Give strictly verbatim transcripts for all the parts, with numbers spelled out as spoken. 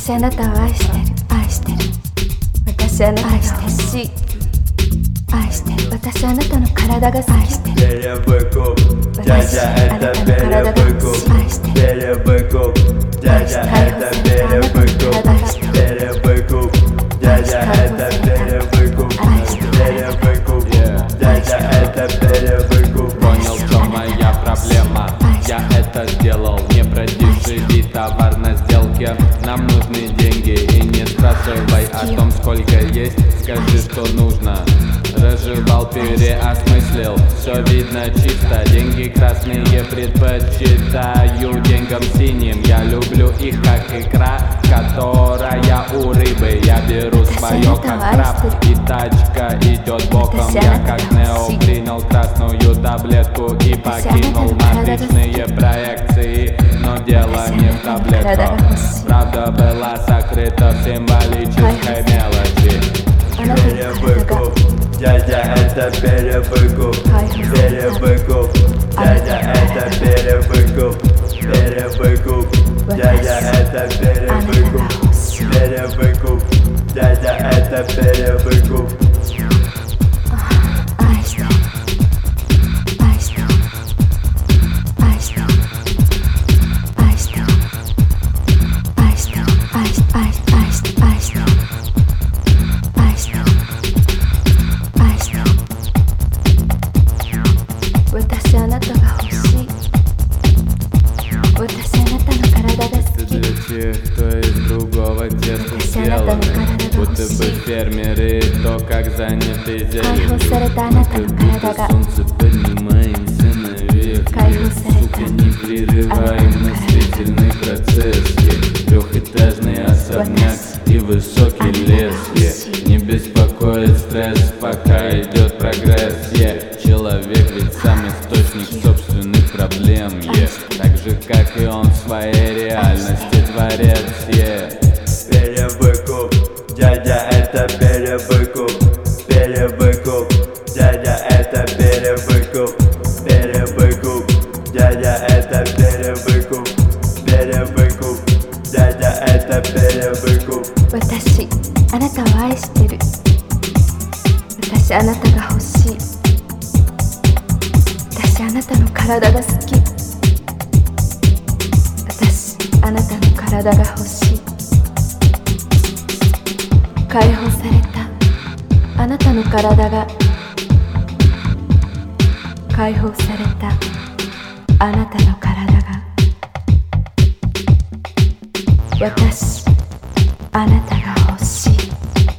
私あなたを愛してる愛してる私あなたが欲しい愛してる私あなたの体が好き愛してる私あなたの体が欲しい愛してる愛して解放されたあなたの体が愛してる愛して解放された愛してる Понял, что моя проблема. Я это сделал, не продешеви товар на сделке. Нам нужны деньги и не спрашивай о том, сколько есть, скажи, что нужно. Разжевал, переосмыслил, все видно чисто. Деньги красные предпочитаю деньгам синим. Я люблю их как икра, которая у рыбы. Я беру свое как краб, и тачка идет боком. Я как Нео принял красную таблетку и покинул матричные проекции. Но дело не в таблетках, правда была сокрыта в символической мелочи. Перевыкуп, дядя, это перевыкуп, перевыкуп, дядя, это перевыкуп, перевыкуп, дядя, это перевыкуп, перевыкуп, дядя, это перевыкуп. Для тех, кто из другого теста сделаны, будто бы фермеры, то как заняты зеленью. Будто будто солнце поднимаемся наверх. Сука, непрерываем мыслительный процесс. Трехэтажный особняк и высокий лес. Не беспокоит стресс, пока идет прогресс. Человек ведь сам источник собственных проблем. Так же, как и он в своей реальности творец. Перевыкуп, дядя, это перевыкуп, перевыкуп, дядя, это перевыкуп, перевыкуп, дядя, это перевыкуп, перевыкуп, дядя, это перевыкуп. 私あなたを愛してる私あなたが欲しい私あなたの体が好き私あなたの体が欲しい解放されたあなたの体が解放されたあなたの体が私あなたが欲しい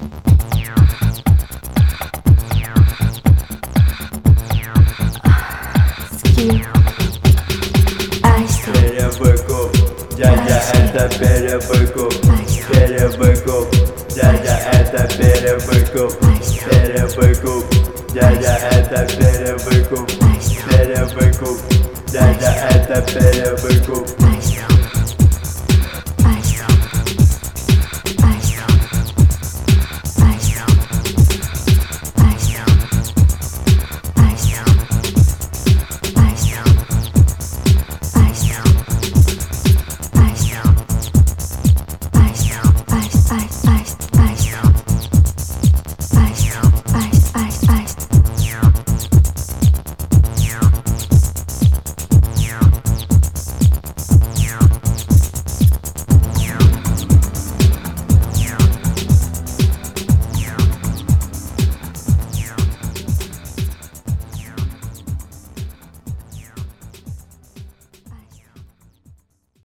好きよ愛してる Перевыкуп, дядя, это перевыкуп, перевыкуп, дядя, это перевыкуп, перевыкуп, дядя, это перевыкуп, перевыкуп, дядя, это перевыкуп.